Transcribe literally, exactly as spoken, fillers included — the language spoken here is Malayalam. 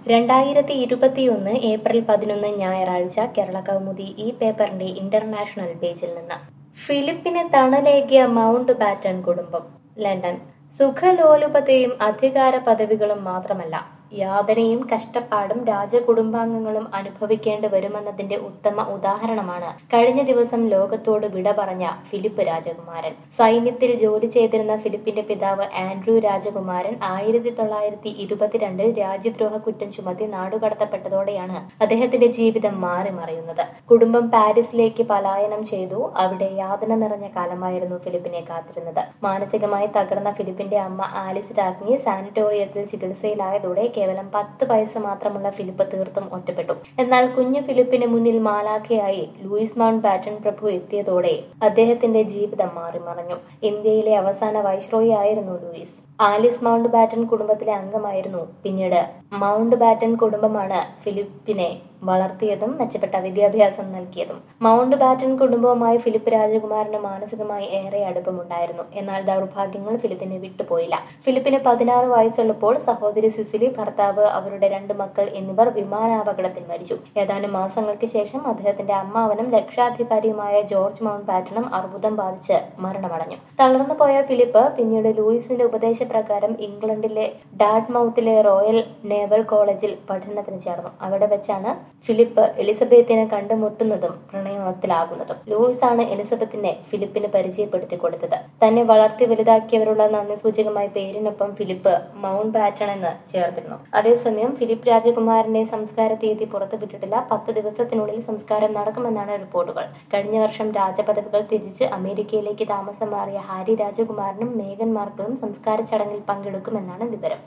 രണ്ടായിരത്തി ഇരുപത്തിയൊന്ന് ഏപ്രിൽ പതിനൊന്ന് ഞായറാഴ്ച കേരള കൗമുദി ഈ പേപ്പറിന്റെ ഇന്റർനാഷണൽ പേജിൽ നിന്ന് ഫിലിപ്പിന് തണലേകിയ മൗണ്ട് ബാറ്റൺ കുടുംബം. ലണ്ടൻ. സുഖലോലുപതയും അധികാര പദവികളും മാത്രമല്ല, യാതനയും കഷ്ടപ്പാടും രാജകുടുംബാംഗങ്ങളും അനുഭവിക്കേണ്ടി വരുമെന്നതിന്റെ ഉത്തമ ഉദാഹരണമാണ് കഴിഞ്ഞ ദിവസം ലോകത്തോട് വിട പറഞ്ഞ ഫിലിപ്പ് രാജകുമാരൻ. സൈന്യത്തിൽ ജോലി ചെയ്തിരുന്ന ഫിലിപ്പിന്റെ പിതാവ് ആൻഡ്രൂ രാജകുമാരൻ ആയിരത്തി തൊള്ളായിരത്തി ഇരുപത്തിരണ്ടിൽ രാജ്യദ്രോഹ കുറ്റം ചുമത്തി നാടുകടത്തപ്പെട്ടതോടെയാണ് അദ്ദേഹത്തിന്റെ ജീവിതം മാറി മറിയുന്നത്. കുടുംബം പാരീസിലേക്ക് പലായനം ചെയ്തു. അവിടെ യാതന നിറഞ്ഞ കാലമായിരുന്നു ഫിലിപ്പിനെ കാത്തിരുന്നത്. മാനസികമായി തകർന്ന ഫിലിപ്പിന്റെ അമ്മ ആലിസ് രാജ്ഞി സാനിറ്റോറിയത്തിൽ ചികിത്സയിലായതോടെ കേവലം പത്ത് വയസ്സ് മാത്രമുള്ള ഫിലിപ്പ് തീർത്തും ഒറ്റപ്പെട്ടു. എന്നാൽ കുഞ്ഞു ഫിലിപ്പിന് മുന്നിൽ മാലാഖയായി ലൂയിസ് മൗണ്ട് ബാറ്റൺ പ്രഭു എത്തിയതോടെ അദ്ദേഹത്തിന്റെ ജീവിതം മാറിമറിഞ്ഞു. ഇന്ത്യയിലെ അവസാന വൈസ്രോയി ആയിരുന്നു ലൂയിസ്. ആലിസ് മൗണ്ട് ബാറ്റൺ കുടുംബത്തിലെ അംഗമായിരുന്നു. പിന്നീട് മൗണ്ട് ബാറ്റൺ കുടുംബമാണ് ഫിലിപ്പിനെ വളർത്തിയതും മെച്ചപ്പെട്ട വിദ്യാഭ്യാസം നൽകിയതും. മൗണ്ട് ബാറ്റൺ കുടുംബവുമായി ഫിലിപ്പ് രാജകുമാരന് മാനസികമായി ഏറെ അടുപ്പമുണ്ടായിരുന്നു. എന്നാൽ ദൗർഭാഗ്യങ്ങൾ ഫിലിപ്പിനെ വിട്ടുപോയില്ല. ഫിലിപ്പിന് പതിനാറ് വയസ്സുള്ളപ്പോൾ സഹോദരി സിസിലി, ഭർത്താവ്, അവരുടെ രണ്ട് മക്കൾ എന്നിവർ വിമാനാപകടത്തിൽ മരിച്ചു. ഏതാനും മാസങ്ങൾക്ക് ശേഷം അദ്ദേഹത്തിന്റെ അമ്മാവനും ലക്ഷാധികാരിയുമായ ജോർജ് മൗണ്ട് ബാറ്റണും അർബുദം ബാധിച്ച് മരണമടഞ്ഞു. തളർന്നു പോയ ഫിലിപ്പ് പിന്നീട് ലൂയിസിന്റെ ഉപദേശപ്രകാരം ഇംഗ്ലണ്ടിലെ ഡാർട്ട്മൗത്തിലെ റോയൽ നേവൽ കോളേജിൽ പഠനത്തിന് ചേർന്നു. അവിടെ വെച്ചാണ് ഫിലിപ്പ് എലിസബത്തിനെ കണ്ടുമുട്ടുന്നതും പ്രണയത്തിലാകുന്നതും. ലൂയിസ് ആണ് എലിസബത്തിനെ ഫിലിപ്പിന് പരിചയപ്പെടുത്തി കൊടുത്തത്. തന്നെ വളർത്തി വലുതാക്കിയവരുള്ള നന്ദി സൂചകമായി പേരിനൊപ്പം ഫിലിപ്പ് മൗണ്ട് ബാറ്റൺ എന്ന് ചേർത്തിരുന്നു. അതേസമയം ഫിലിപ്പ് രാജകുമാരന്റെ സംസ്കാര തീയതി പുറത്തുവിട്ടിട്ടില്ല. പത്ത് ദിവസത്തിനുള്ളിൽ സംസ്കാരം നടക്കുമെന്നാണ് റിപ്പോർട്ടുകൾ. കഴിഞ്ഞ വർഷം രാജപദവികൾ ത്യജിച്ച് അമേരിക്കയിലേക്ക് താമസം മാറിയ ഹാരി രാജകുമാരനും മേഗൻ മാർക്കിളും സംസ്കാര ചടങ്ങിൽ പങ്കെടുക്കുമെന്നാണ് വിവരം.